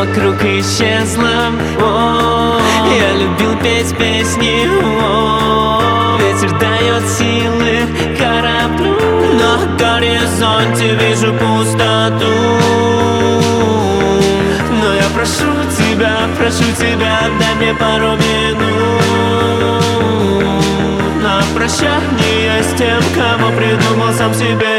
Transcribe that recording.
вокруг исчезла. Я любил петь песни, ветер дает силы кораблю, на горизонте вижу пустоту. Но я прошу тебя, дай мне пару минут на прощание с тем, кого придумал сам себе.